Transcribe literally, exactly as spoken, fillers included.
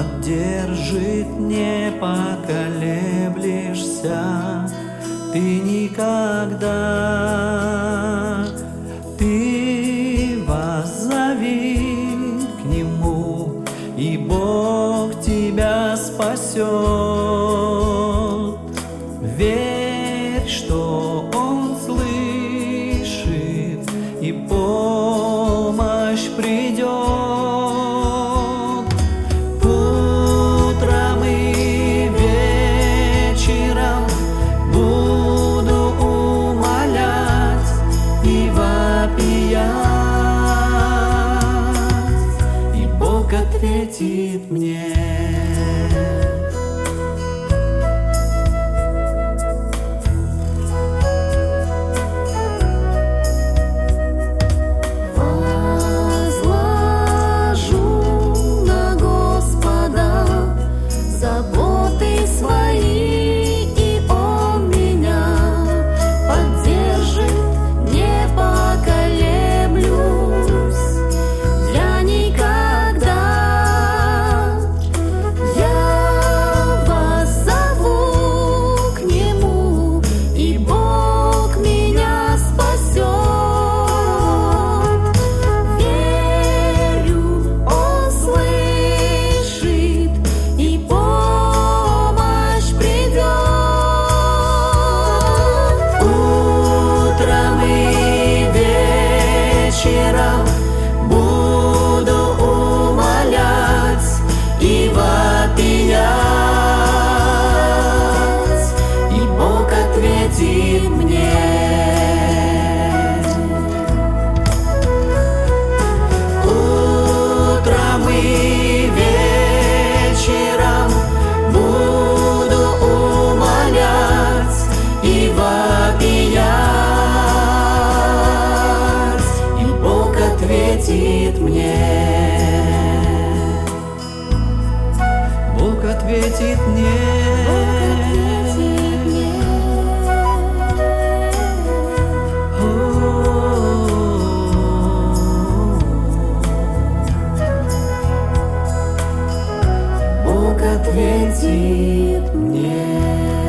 поддержит, не поколеблешься ты никогда. Ты воззови к Нему, и Бог тебя спасет. Верь, что Он слышит, и помощь придет. Утром и вечером буду умолять и вопиять, и Бог ответит мне. Буду умолять и вопиять, и Бог ответит мне. Утром и вечером буду умолять и вопиять, ответит мне. Бог ответит мне. Бог ответит мне.